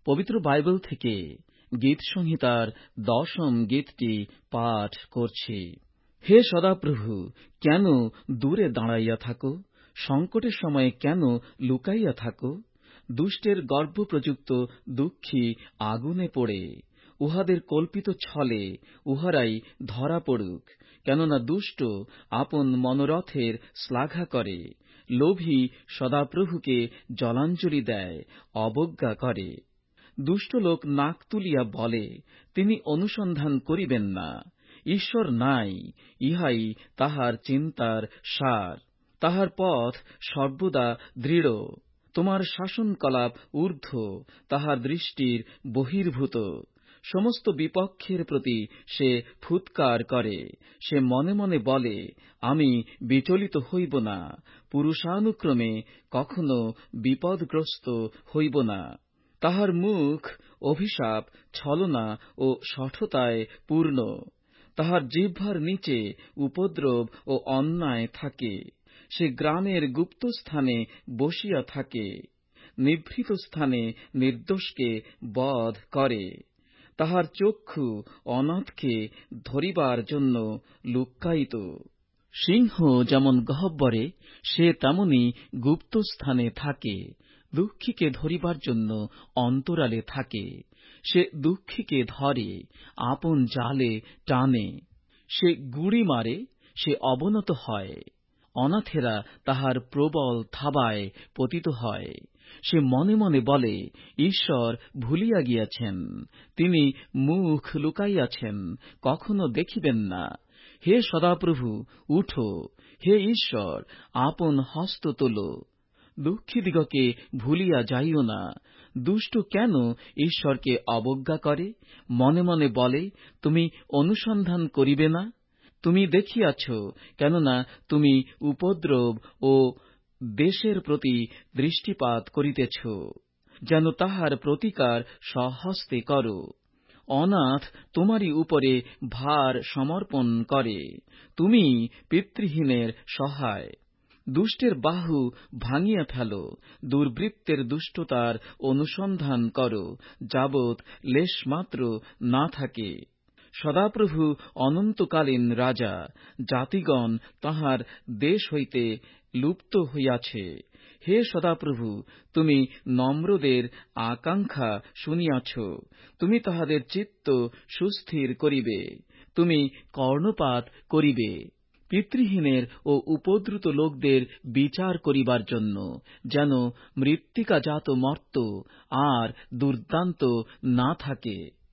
পবিত্র বাইবেল থেকে গীত সংহিতার 10ম গীতটি পাঠ করছি। হে সদাপ্রভু, কেন দূরে দাঁড়াইয়া থাকো? সংকটের সময়ে কেন লুকাইয়া থাকো? দুষ্টের গর্ভপ্রযুক্ত দুঃখী আগুনে পড়ে, উহাদের কল্পিত ছলে উহারাই ধরা পড়ুক। কেননা দুষ্ট আপন মনোরথের শ্লাঘা করে, লোভী সদাপ্রভুকে জলাঞ্জলি দেয়, অবজ্ঞা করে। দুষ্ট লোক নাক তুলিয়া বলে, তিনি অনুসন্ধান করিবেন না। ঈশ্বর নাই, ইহাই তাহার চিন্তার সার। তাহার পথ সর্বদা দৃঢ়, তোমার শাসনকলাপ ঊর্ধ্ব, তাহার দৃষ্টির বহির্ভূত। সমস্ত বিপক্ষের প্রতি সে ফুৎকার করে, সে মনে মনে বলে, আমি বিচলিত হইব না, পুরুষানুক্রমে কখনো বিপদগ্রস্ত হইব না। তাহার মুখ অভিশাপ, ছলনা ও শঠতায় পূর্ণ। তাহার জিহ্বার নিচে উপদ্রব ও অন্যায় থাকে। সে গ্রামের গুপ্তস্থানে বসিয়া থাকে, নিভৃত স্থানে নির্দোষকে বধ করে। তাহার চক্ষু অনাথকে ধরিবার জন্য লুক্কায়িত। সিংহ যেমন গহ্বরে, সে তেমনি গুপ্তস্থানে থাকে, দুঃখীকে ধরিবার জন্য অন্তরালে থাকে। সে দুঃখীকে ধরে, আপন জালে টানে। সে গুড়ি মারে, সে অবনত হয়। অনাথেরা তাহার প্রবল থাবায় পতিত হয়। সে মনে মনে বলে, ঈশ্বর ভুলিয়া গিয়াছেন, তিনি মুখ লুকাইয়াছেন, কখনো দেখিবেন না। হে সদাপ্রভু, উঠো, হে ঈশ্বর, আপন হস্ত তোলো। দুঃখীদিগকে ভুলিয়া যাইও না। দুষ্ট কেন ঈশ্বরকে অবজ্ঞা করে? মনে মনে বলে, তুমি অনুসন্ধান করিবে না। তুমি দেখিয়াছ, কেননা তুমি উপদ্রব ও দেশের প্রতি দৃষ্টিপাত করিতেছ, যেন তাহার প্রতিকার স্বহস্তে কর। অনাথ তোমারই উপরে ভার সমর্পণ করে, তুমি পিতৃহীনের সহায়। দুষ্টের বাহু ভাঙিয়া ফেল, দুর্বৃত্তের দুষ্টতার অনুসন্ধান কর, যাবৎ লেশমাত্র না থাকে। সদাপ্রভু অনন্তকালীন রাজা, জাতিগণ তাঁহার দেশ হইতে লুপ্ত হইয়াছে। হে সদাপ্রভু, তুমি নম্রদের আকাঙ্ক্ষা শুনিয়াছ, তুমি তাহাদের চিত্ত সুস্থির করিবে, তুমি কর্ণপাত করিবে পিতৃহীনের ও উপদ্রুত লোকদের বিচার করিবার জন্য, যেন মৃত্তিকাজাত মর্ত আর দুর্দান্ত না থাকে।